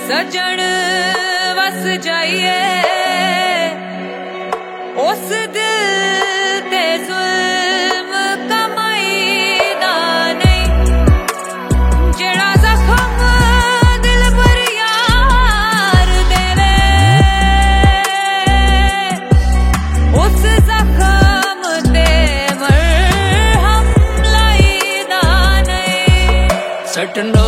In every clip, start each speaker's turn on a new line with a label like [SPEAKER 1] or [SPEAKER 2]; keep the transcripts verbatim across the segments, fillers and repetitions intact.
[SPEAKER 1] सजन वस जाइए उस दिल ते जुल्म कमाई दा नहीं जेड़ा जख्म दिल पर यार देवे उस जख्म ते मरहम लाई दा नहीं
[SPEAKER 2] सटनो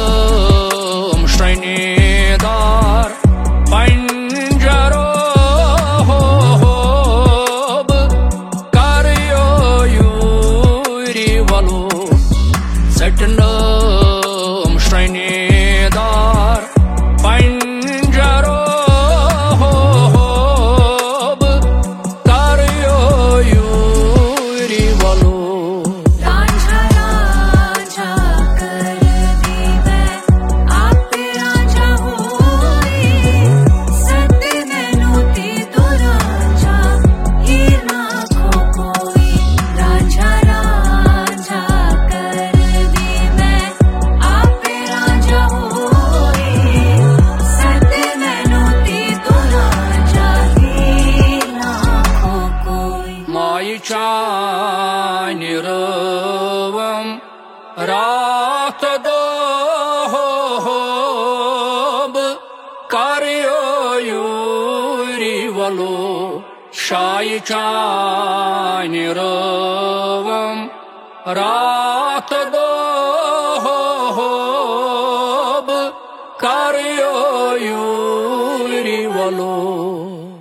[SPEAKER 2] Dar panjaro hob karyo yuri valo satnam shrinedar panjaro hob karyo yuri valo Niravam Ratadob Karyo Yuri Valo Shai Niravam Ratadob Karyo Yuri Valo